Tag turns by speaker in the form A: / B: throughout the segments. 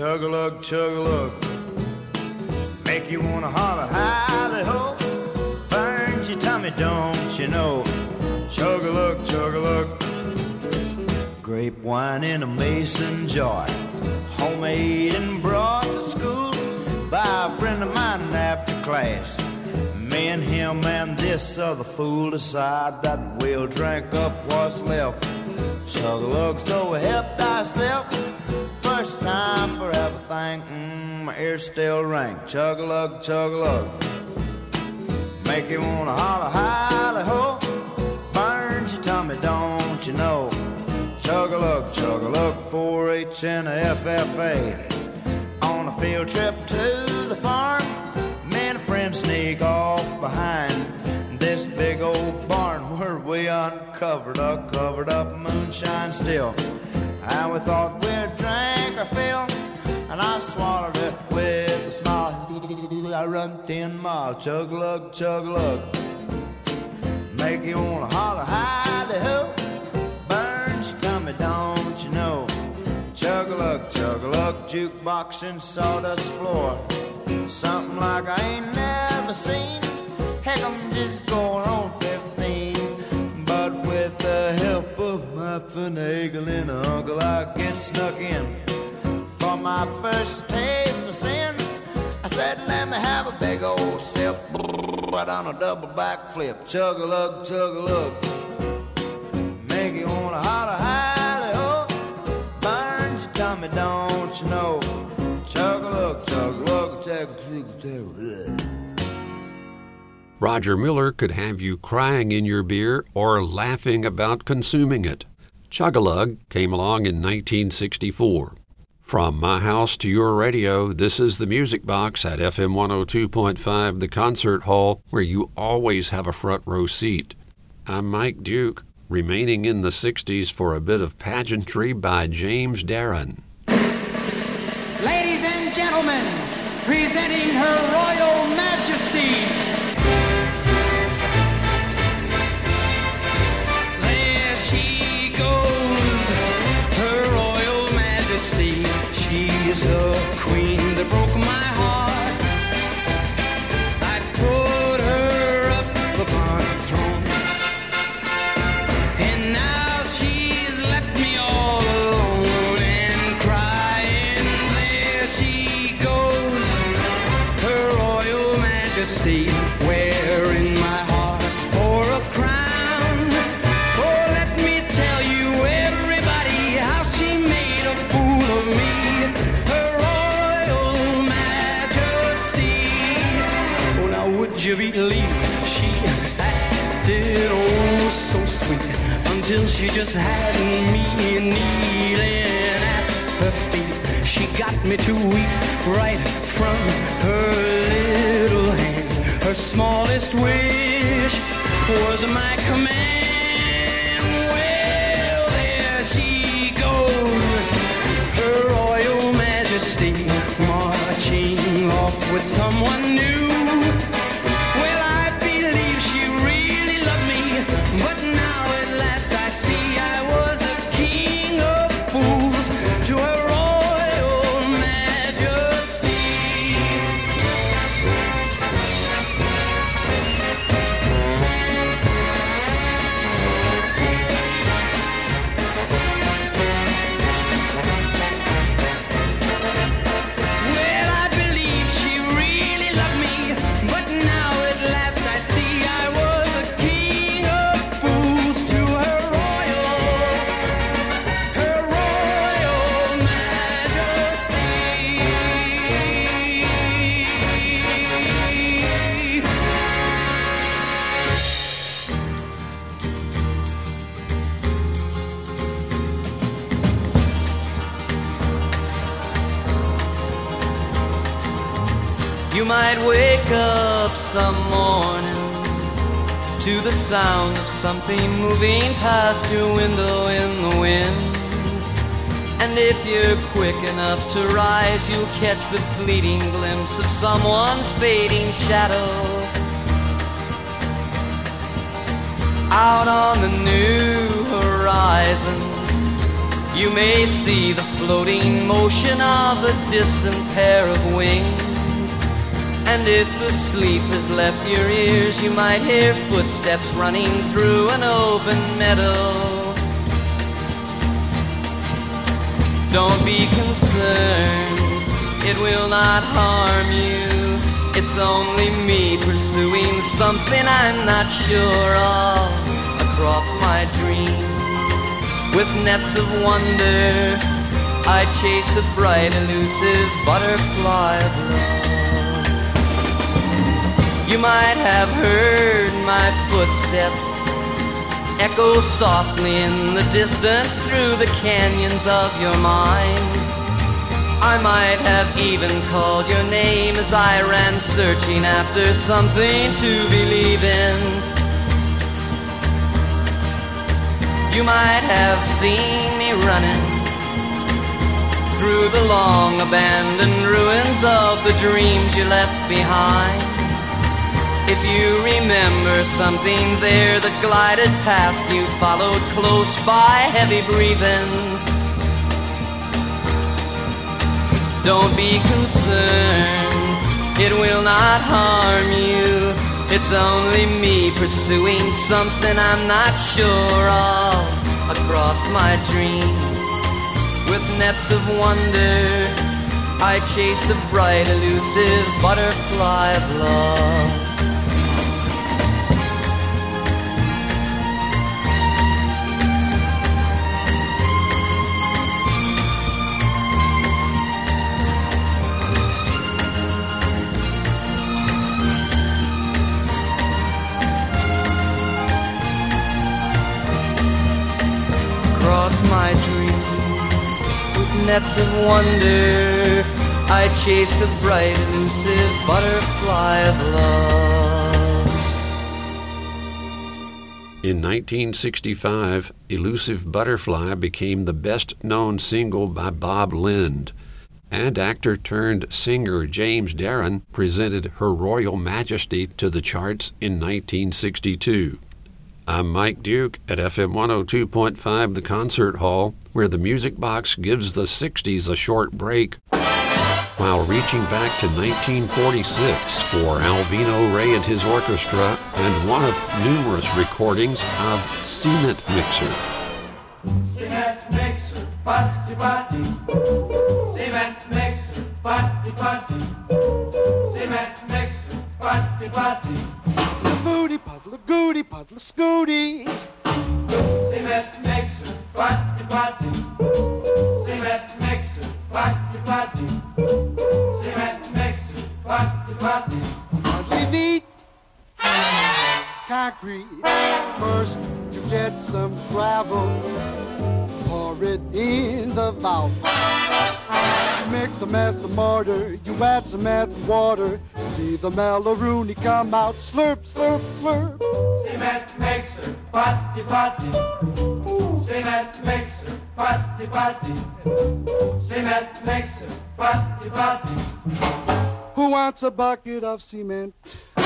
A: Chug-a-lug, chug-a-lug. Make you wanna holler, howdy-ho. Burns your tummy, don't you know? Chug-a-lug, chug-a-lug. Grape wine in a mason jar, homemade and brought to school by a friend of mine after class. Me and him and this other fool decide that we'll drink up what's left. Chug-a-lug, so help thyself. First time for everything, my ears still ring. Chug-a-lug, chug-a-lug. Make you wanna holler, howdy-ho. Burns your tummy, don't you know? Chug-a-lug, chug-a-lug, 4-H and a FFA. On a field trip to the farm, me and a friend sneak off behind this big old barn where we uncovered a covered up moonshine still. And we thought we'd drink our fill, and I swallowed it with a smile. I run 10 miles, chug-a-lug, chug-a-lug. Make you wanna holler, howdy-ho. Burns your tummy, don't you know? Chug-a-lug, chug-a-lug, jukebox and sawdust floor. Something like I ain't never seen. Heck, I'm just going on 15. But with the help of my finagling uncle, I get snuck in. For my first taste of sin, I said, let me have a big old sip. Right on a double backflip. Chug-a-lug, chug-a-lug. Make you wanna holler, howdy-ho. Burns your tummy, don't you know? Chug-a-lug, chug-a-lug, chug-a-lug.
B: Roger Miller could have you crying in your beer or laughing about consuming it. Chug-a-lug came along in 1964. From my house to your radio, this is the Music Box at FM 102.5, the concert hall, where you always have a front row seat. I'm Mike Duke, remaining in the 60s for a bit of pageantry by James Darren.
C: Ladies and gentlemen, presenting Her Royal Majesty. There she goes, Her Royal Majesty. She's the queen that broke my heart. I put her up upon a throne, and now she's left me all alone and crying. There she goes, Her Royal Majesty, wearing my heart for a crown. Oh, let me tell you, everybody, how she made a fool of me. Would you believe she acted oh so sweet until she just had me kneeling at her feet. She got me to weep right from her little hand. Her smallest wish was my command. Well, there she goes, Her Royal Majesty, marching off with someone new. But now at last I see I was a king of fools to Her Royal Majesty. Well, I believe she really loved me, but now at last I see I was a king of fools to Her Royal Majesty. You might wake up some morning to the sound of something moving past your window in the wind. And if you're quick enough to rise, you'll catch the fleeting glimpse of someone's fading shadow out on the new horizon. You may see the floating motion of a distant pair of wings. And if the sleep has left your ears, you might hear footsteps running through an open meadow. Don't be concerned, it will not harm you. It's only me pursuing something I'm not sure of across my dreams. With nets of wonder, I chase the bright, elusive butterfly of love. You might have heard my footsteps echo softly in the distance through the canyons of your mind. I might have even called your name as I ran searching after something to believe in. You might have seen me running through the long abandoned ruins of the dreams you left behind. If you remember something there that glided past you, followed close by, heavy breathing, don't be concerned, it will not harm you. It's only me pursuing something I'm not sure of across my dreams. With nets of wonder, I chase the bright, elusive butterfly of love. Across my dreams, with nets of wonder, I chase the bright, elusive butterfly of love.
B: In 1965, Elusive Butterfly became the best-known single by Bob Lind, and actor-turned-singer James Darren presented Her Royal Majesty to the charts in 1962. I'm Mike Duke at FM 102.5 The Concert Hall, where the Music Box gives the 60s a short break while reaching back to 1946 for Alvino Ray and his orchestra and one of numerous recordings of Cement Mixer.
D: Cement mixer, party, party. Cement mixer, party, party. Cement mixer, party, party. Booty puddler, goody puddler, scooty. Cement mixer, party, party. Cement mixer, party, party. Cement mixer, party, party. Hardly beat concrete. First you get some gravel, pour it in the valve. You mix a mess of mortar, you add cement and water. See the Mellaroonie come out, slurp, slurp, slurp. Cement mixer, party, party. Cement mixer, party, party. Cement mixer, party, party. Who wants a bucket of cement?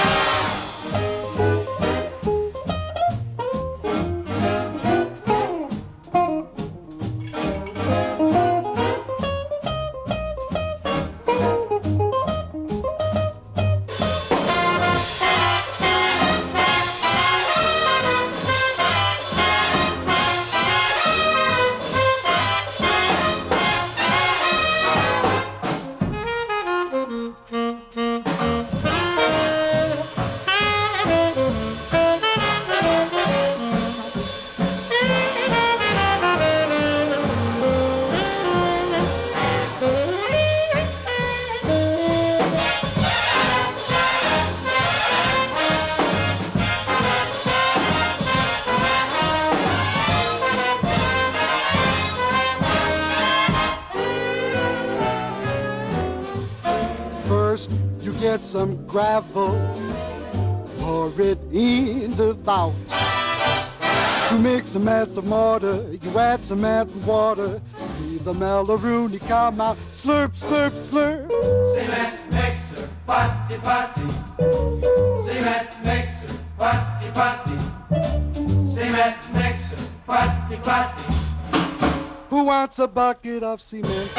D: Some gravel, pour it in the vault. To mix a mess of mortar, you add cement and water. See the Mellaroonie come out, slurp, slurp, slurp. Cement mixer, party, party. Cement mixer, party, party. Cement mixer, party, party. Who wants a bucket of cement.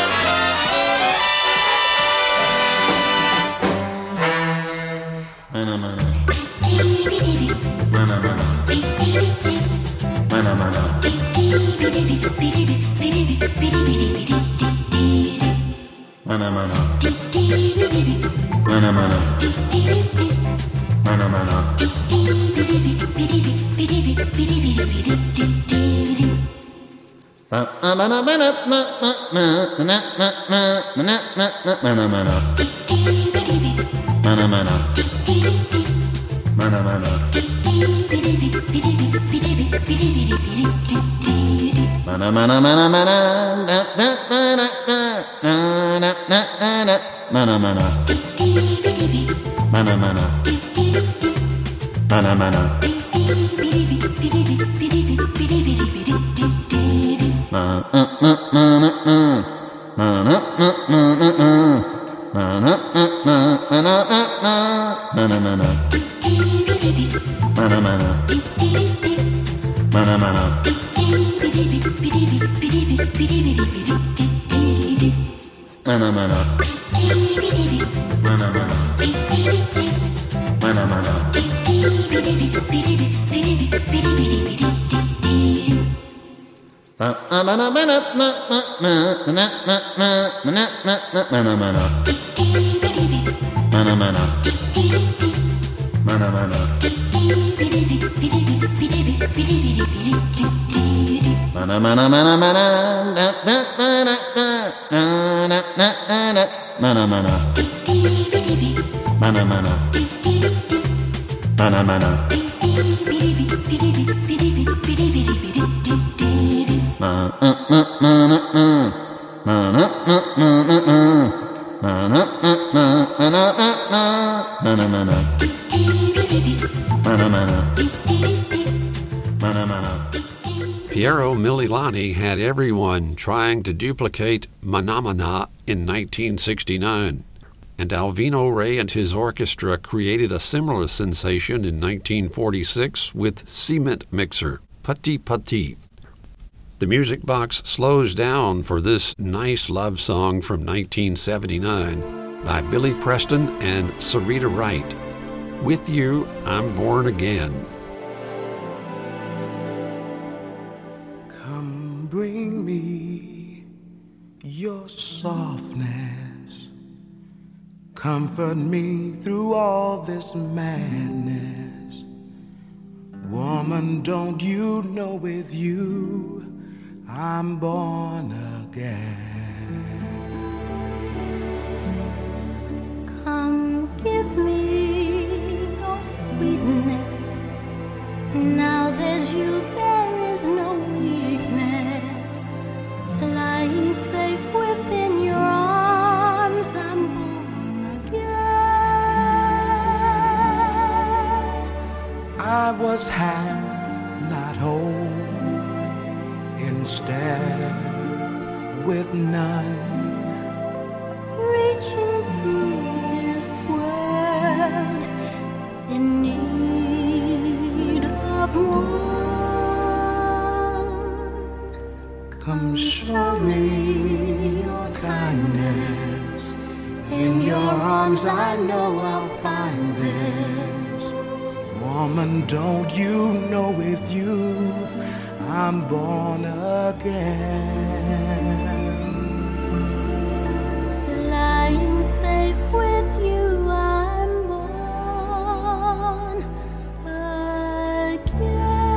E: Mana mana. Mana mana. Mana mana. Mana mana. Mana mana. Mana mana.
B: Piero Mililani had everyone trying to duplicate Mana Mana in 1969, and Alvino Rey and his orchestra created a similar sensation in 1946 with Cement Mixer, Putty Putty. The music box slows down for this nice love song from 1979 by Billy Preston and Sarita Wright. With You, I'm Born Again.
D: Come bring me your softness. Comfort me through all this madness. Woman, don't you know with you I'm born again.
F: Come give me your sweetness. Now there's you, there is no weakness. Lying safe within your arms, I'm born again.
D: I was half, not whole, instead with none.
F: Reaching through this world in need of one.
D: Come show me your kindness. In your arms I know I'll find this. Woman, don't you know with you I'm born again.
F: Lying safe with you, I'm born again.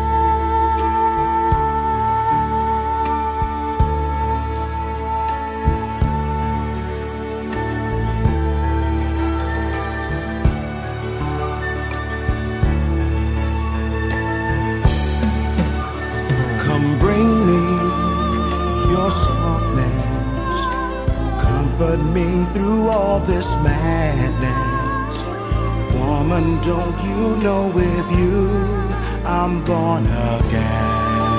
D: Come bring me your softness. Comfort me through all this madness. Woman, don't you know with you I'm born again.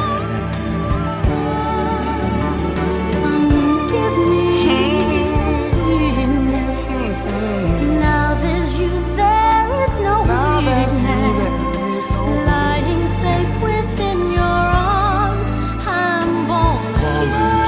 F: Give me sweetness. Now there's you, there is no weakness. Lying safe within your arms, I'm born again.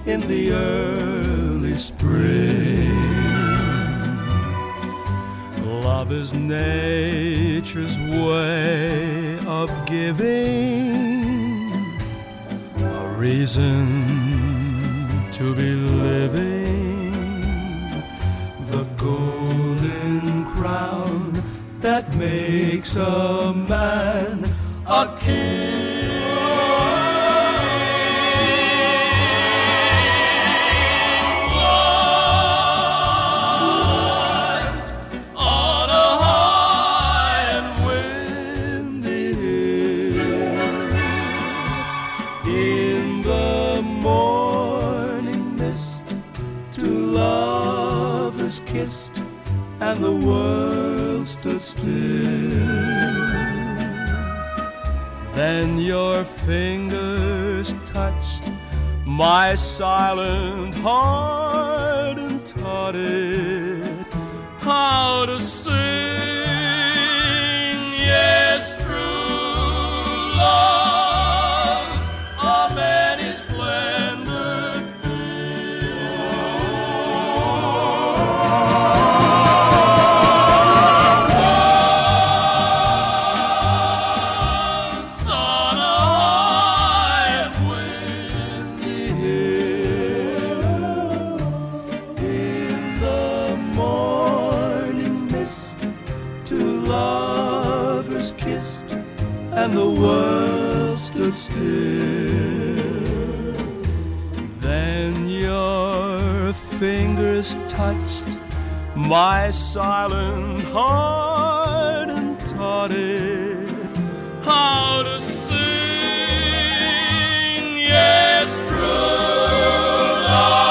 G: in the early spring. Love is nature's way of giving a reason to be living, the golden crown that makes a man a king. And the world stood still. Then your fingers touched my silent heart and taught it how to sing. Yes, true love's a many splendid thing. And the world stood still. Then your fingers touched my silent heart and taught it how to sing. Yes, true love.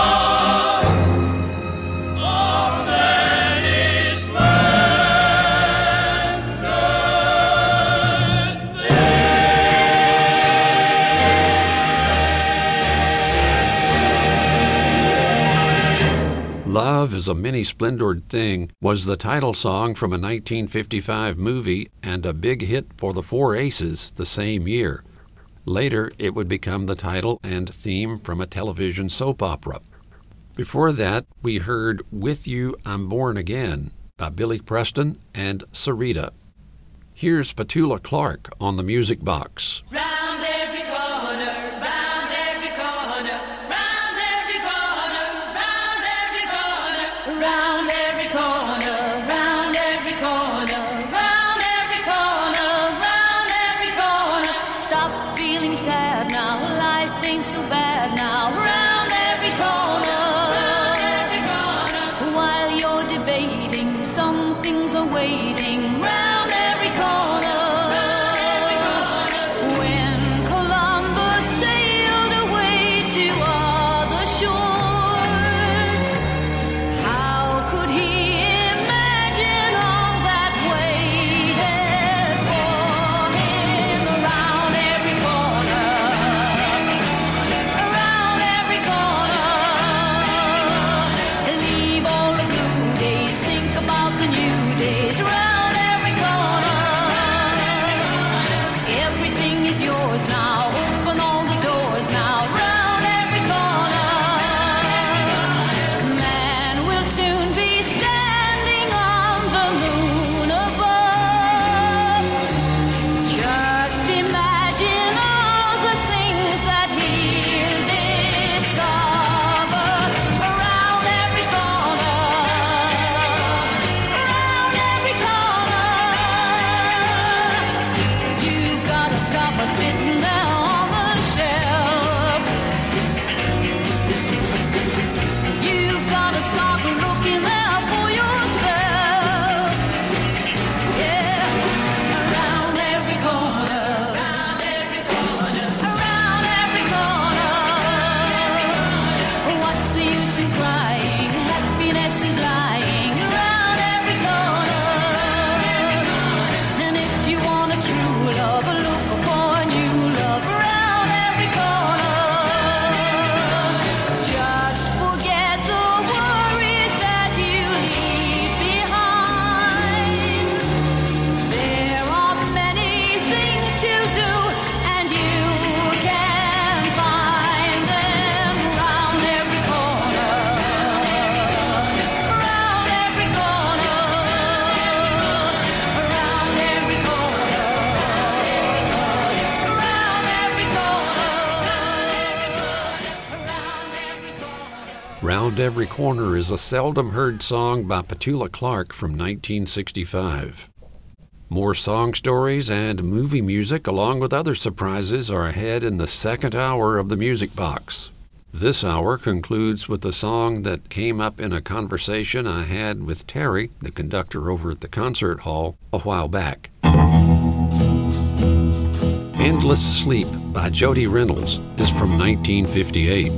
B: Love is a Many-Splendored Thing was the title song from a 1955 movie and a big hit for the Four Aces the same year. Later, it would become the title and theme from a television soap opera. Before that, we heard With You I'm Born Again by Billy Preston and Sarita. Here's Petula Clark on the Music Box.
H: Round every corner, round every corner, round every corner, round every corner, round every corner, round every corner, round every corner, round every corner. Stop feeling sad now, life ain't so bad now. Round every corner, round every corner. While you're debating, some things are waiting. Round every corner, round every corner. When
B: Round Every Corner is a seldom heard song by Petula Clark from 1965. More song stories and movie music along with other surprises are ahead in the second hour of the Music Box. This hour concludes with a song that came up in a conversation I had with Terry, the conductor over at the concert hall, a while back. Endless Sleep by Jody Reynolds is from 1958.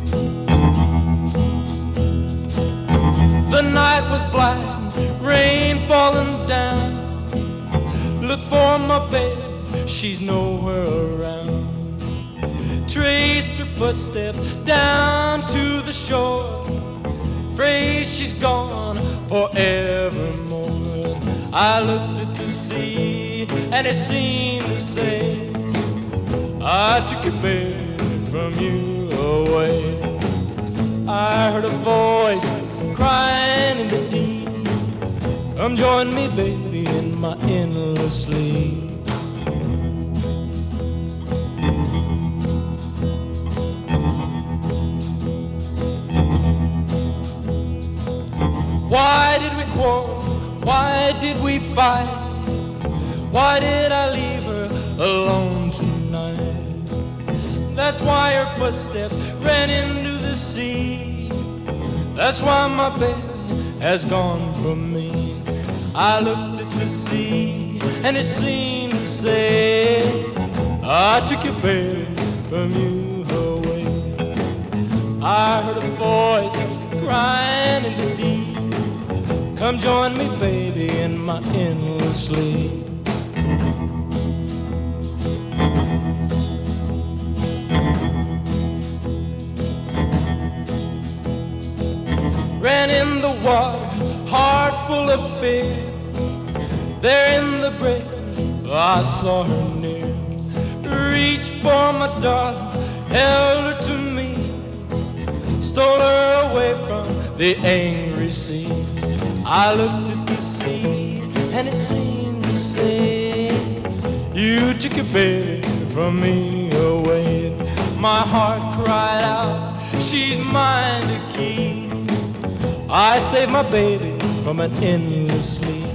I: The night was black, rain falling down. Look for my baby, she's nowhere around. Traced her footsteps down to the shore. Afraid she's gone forevermore. I looked at the sea and it seemed to say, I took your baby from you away. I heard a voice crying in the deep, come join me, baby, in my endless sleep. Why did we quarrel? Why did we fight? Why did I leave her alone tonight? That's why her footsteps ran into the sea. That's why my baby has gone from me. I looked at the sea and it seemed to say, I took your baby from you away. I heard a voice crying in the deep, come join me, baby, in my endless sleep. Ran in the water, heart full of fear. There in the breakers, I saw her near. Reached for my darling, held her to me, stole her away from the angry sea. I looked at the sea and it seemed to say, you took your baby from me away. My heart cried out, she's mine to keep. I saved my baby from an endless sleep.